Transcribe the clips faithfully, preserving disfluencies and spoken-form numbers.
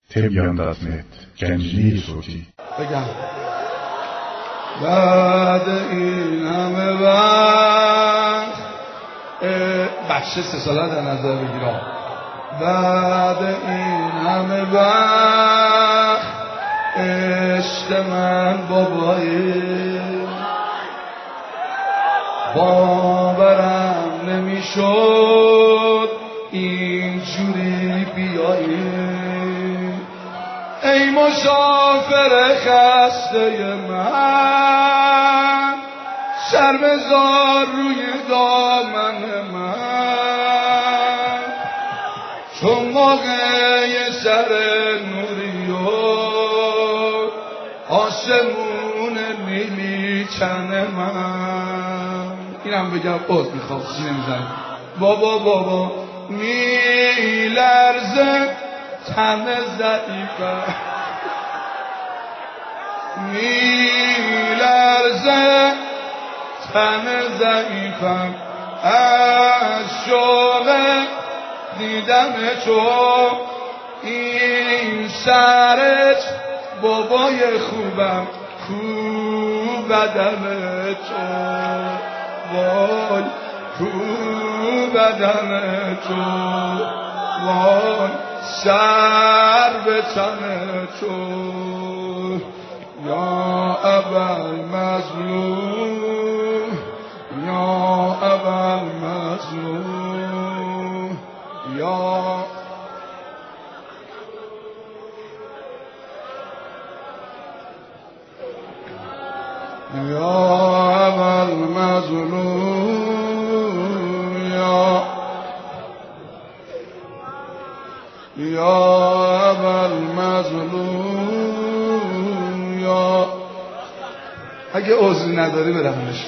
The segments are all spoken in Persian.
تبیان دات نت گنجینه صوتی بگم بعد این همه وقت بخش سه ساله در نظر بگیرم بعد این همه وقت عشق من بابایی باورم نمیشد اینجوری بیایی ای مسافر خسته من شرمزار روی دامن من چون موقع سر نوری و آسمون نیلی چن من اینم بگم عوض میخوام سینه میزنم بابا بابا میلرزه تن ضعیفم میلرزه تن ضعیفم از شوق دیدم تو این سرت بابای خوبم خوب بدن تو وای خوب بدن تو وای سر به تن تو یا ابل مظلوم یا ابل مظلوم یا یا ابل مظلوم یا یا ابل مظلوم یا اگه عذری نداری برمونش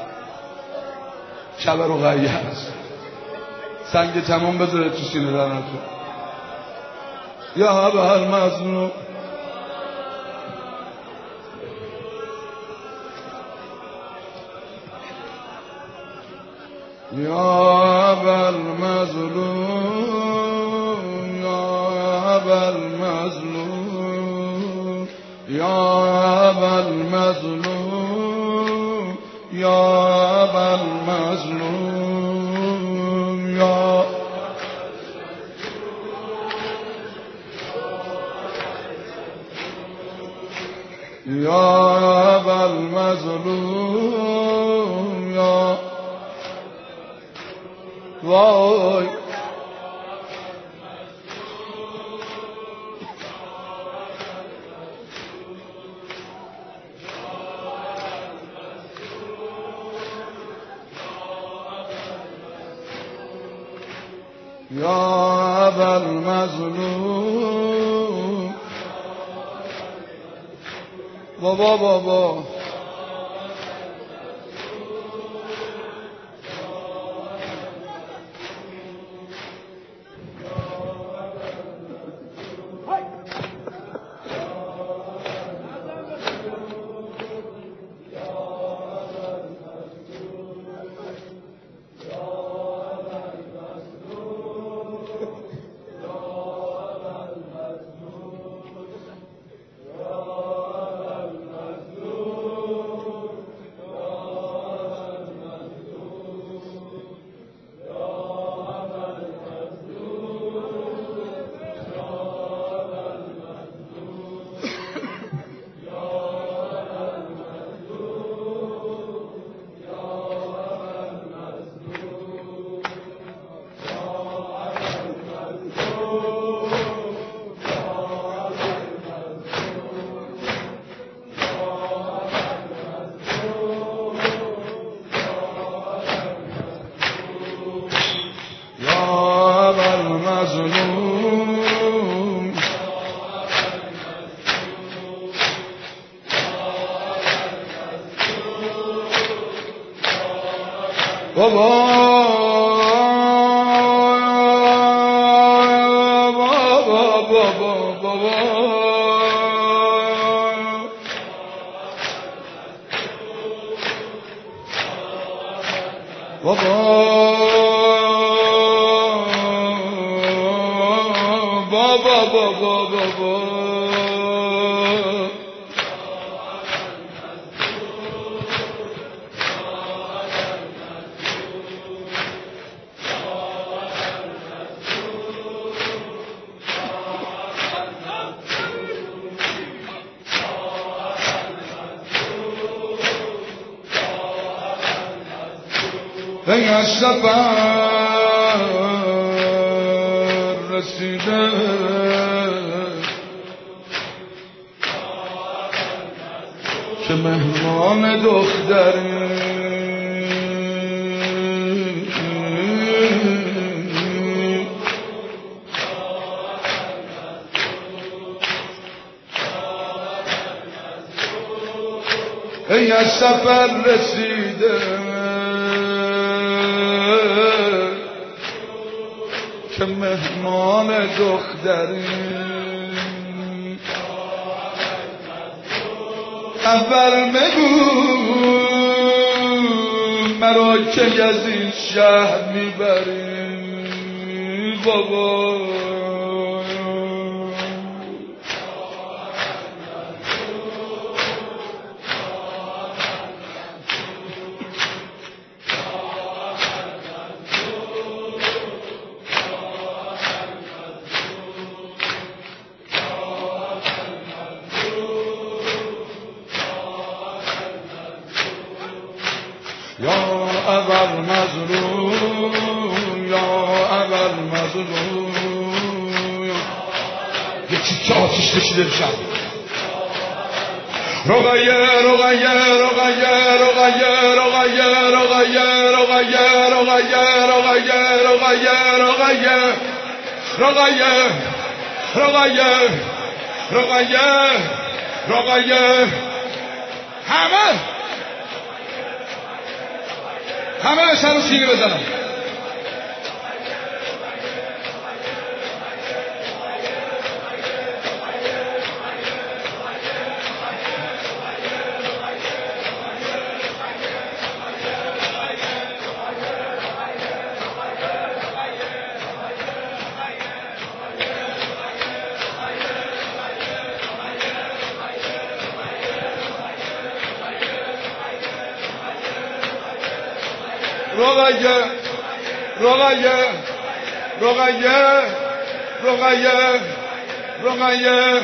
شب رقیه هست سنگ تمام بذاره تو سینه درنتو یا ابل مظلوم یا ابل مظلوم یا ابل مظلوم یا ابل مظلوم یا ابل مظلوم یا یا ابل مظلوم یا وای یا ابل مظلوم بابا بابا بابا بابا بابا بابا بابا بابا بابا بابا بابا ای از سفر رسیده که مهمان دختری ای از سفر رسیده که مهمان دختری اول مگو مرا که از این شهر میبری بابا یا ابر مظلوم یا ابر مظلوم یکی که آتیش کشیده بشن رقیه رقیه رقیه رقیه رقیه رقیه رقیه رقیه رقیه رقیه رقیه رقیه رقیه رقیه رقیه همه همه سر و سینه بزنم رقیه رقیه رقیه رقیه رقیه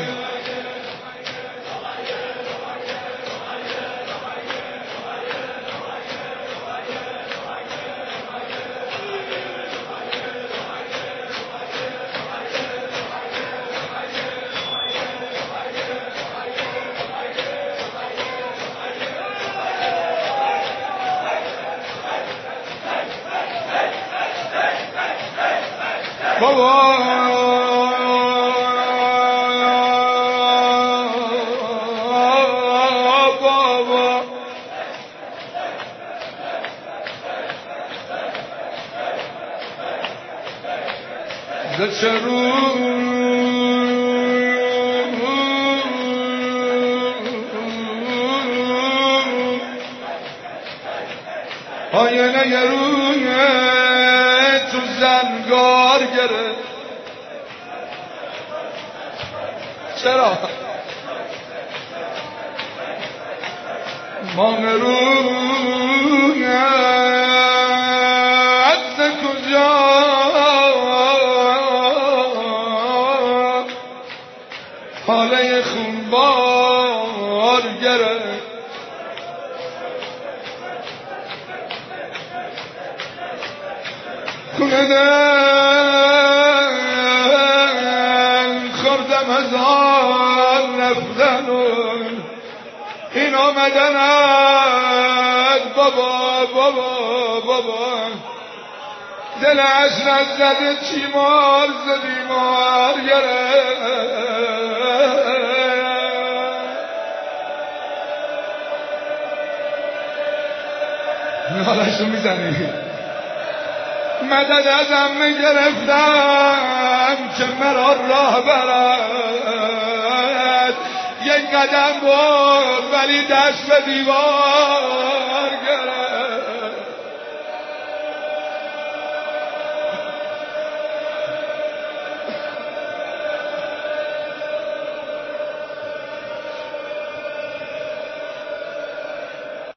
بابا بابا ز چه رو آینه روی تو زنگار گرفت چرا مام رویت کجا حاله خونبار گرفت خونه دل خوردم از آن رفتن و این آمدنت بابا بابا بابا دل عشرت زده چیمار زدیمار گرفت نالشو میزنی مدد از امه گرفتم که مرا راه برد یک قدم برد ولی دست به دیوار